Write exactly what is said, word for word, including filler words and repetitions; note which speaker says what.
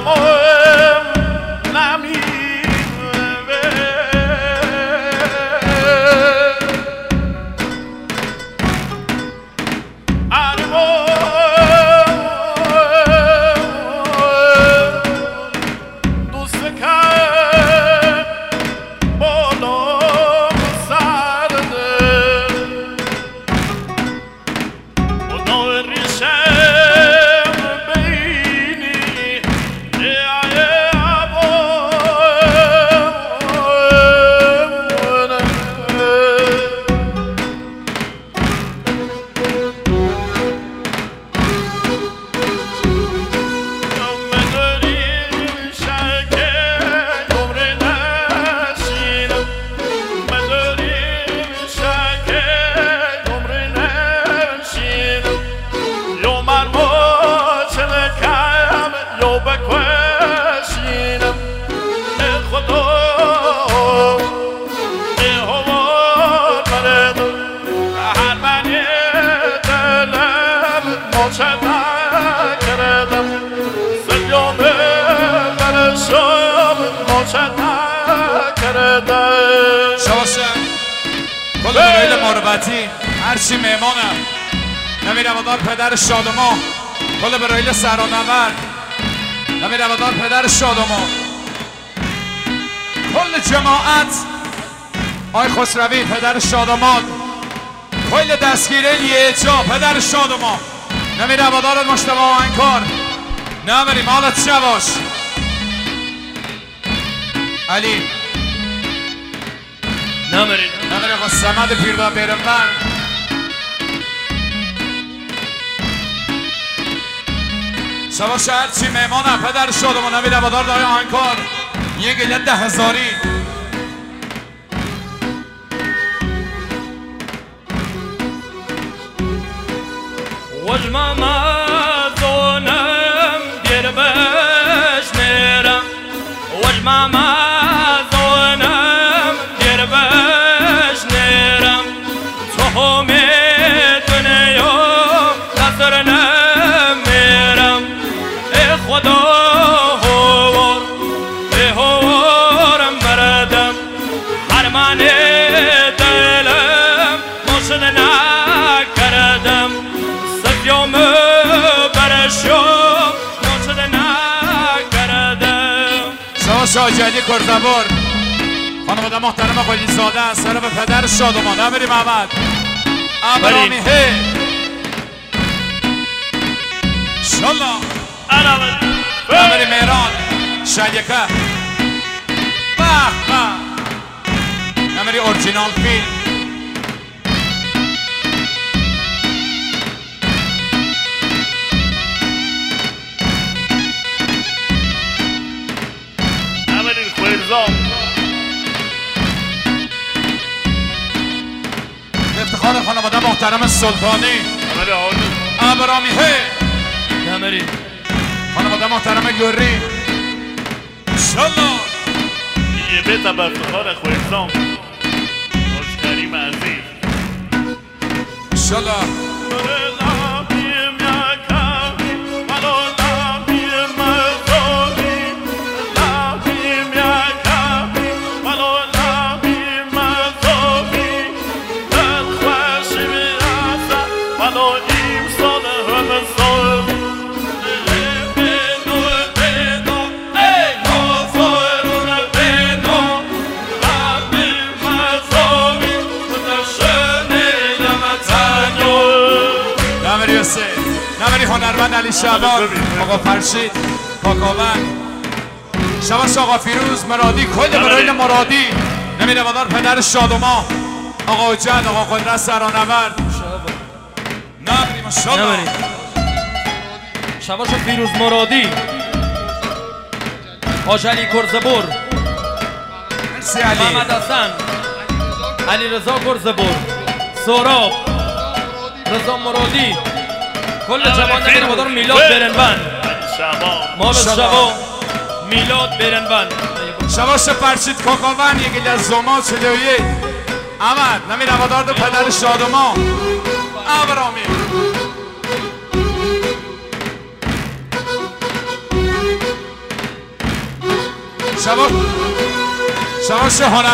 Speaker 1: کل برایل مروتی هرچی مهمانم نمی روادار پدر شادما کل برایل سرانورد نمی روادار پدر شادما کل جماعت آی خسروی پدر شادمان کل دستگیره یه جا پدر شادما نمی روادار مشتبه آهنگکار نمیریم حالت شواش علی
Speaker 2: نمیریم
Speaker 1: نمیریم خود سمد پیردا بیرم من شواش هرچی مهمانم پدر شادمان نمی روادار دای آهنگکار یه گله ده هزاری
Speaker 2: وجمه مزونم دیر بش نیرم وجمه مزونم دیر بش نیرم تو همی دنیا نظر نمیرم ای خدا هوار ای هوارم بردم هر من دلم مشن نکردم سفیام برشم مشن نکردم
Speaker 1: شما شاجلی کرزبور خانواده محترم قلی زاده از طرف پدر شادمان نمیریم احمد ابرامی هی شالله نمیریم ایران شلیکه به به نمیری اورجینال فیلم
Speaker 2: نمیریم خویرزام
Speaker 1: افتخار خانواده محترم سلطانی ابرامی هی
Speaker 2: نمیریم
Speaker 1: خانواده محترم گوری انشالله
Speaker 2: یه بیت با افتخار خویرزام خوش کریم عزیز
Speaker 1: انشالله نمیری هنرمند علی شعبان آقا فرشید کاکاوند شواش آقا فیروز مرادی کل برایل مرادی نمیره بادار پدر شادما آقا جد آقا قدرت سرانورد نمیریم انشالله
Speaker 2: شواش فیروز مرادی حاج علی کرزبور
Speaker 1: مرسی علی
Speaker 2: محمد حسن علی رضا کرزبور سهراب رضا مرادی کل جوان نمیره بادار میلاد برنبند مال شبا میلاد برنبند
Speaker 1: شواش فرشید کاکاوند یکی از زما چلویه احمد نمیره بادار دو پدر شادما ابرامی شباش شباش هنر